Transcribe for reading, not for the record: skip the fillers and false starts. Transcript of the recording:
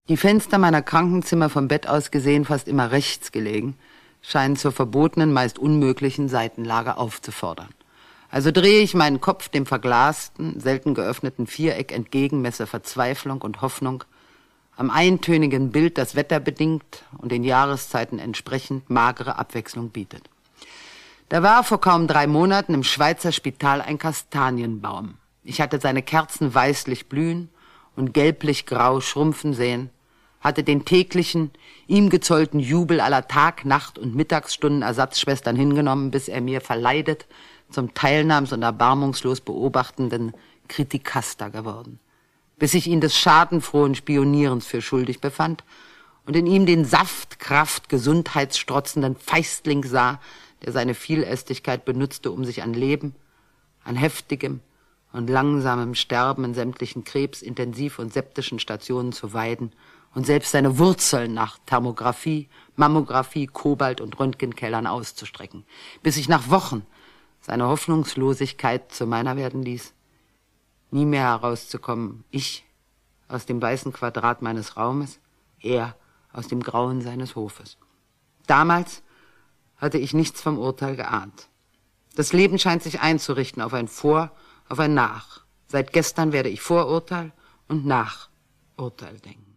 Die Fenster meiner Krankenzimmer vom Bett aus gesehen fast immer rechts gelegen, scheinen zur verbotenen, meist unmöglichen Seitenlage aufzufordern. Also drehe ich meinen Kopf dem verglasten, selten geöffneten Viereck entgegen, messe Verzweiflung und Hoffnung am eintönigen Bild, das wetterbedingt und den Jahreszeiten entsprechend magere Abwechslung bietet. Da war vor kaum 3 Monaten im Schweizer Spital ein Kastanienbaum. Ich hatte seine Kerzen weißlich blühen und gelblich-grau schrumpfen sehen, hatte den täglichen, ihm gezollten Jubel aller Tag-, Nacht- und Mittagsstunden Ersatzschwestern hingenommen, bis er mir verleidet zum teilnahms- und erbarmungslos beobachtenden Kritikaster geworden, bis ich ihn des schadenfrohen Spionierens für schuldig befand und in ihm den Saft, Kraft, gesundheitsstrotzenden Feistling sah, der seine Vielästigkeit benutzte, um sich an Leben, an heftigem und langsamem Sterben in sämtlichen Krebs-, Intensiv- und septischen Stationen zu weiden und selbst seine Wurzeln nach Thermographie, Mammographie, Kobalt- und Röntgenkellern auszustrecken, bis ich nach Wochen seine Hoffnungslosigkeit zu meiner werden ließ, nie mehr herauszukommen, ich aus dem weißen Quadrat meines Raumes, er aus dem Grauen seines Hofes. Damals hatte ich nichts vom Urteil geahnt. Das Leben scheint sich einzurichten auf ein Vor, auf ein Nach. Seit gestern werde ich Vorurteil und Nachurteil denken.